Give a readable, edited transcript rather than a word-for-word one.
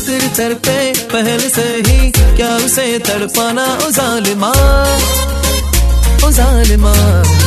खातिर तड़पे पहले से ही, क्या उसे तड़पाना ओ जालिमा, ओ जालिमा।